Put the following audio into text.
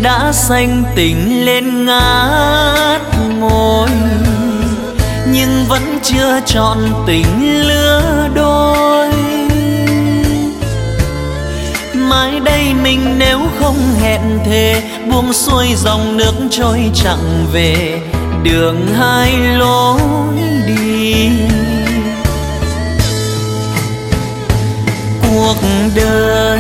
đã xanh tình lên ngát môi, nhưng vẫn chưa trọn tình lứa đôi. Mai đây mình nếu không hẹn thề, buông xuôi dòng nước trôi chẳng về, đường hai lối đi. Cuộc đời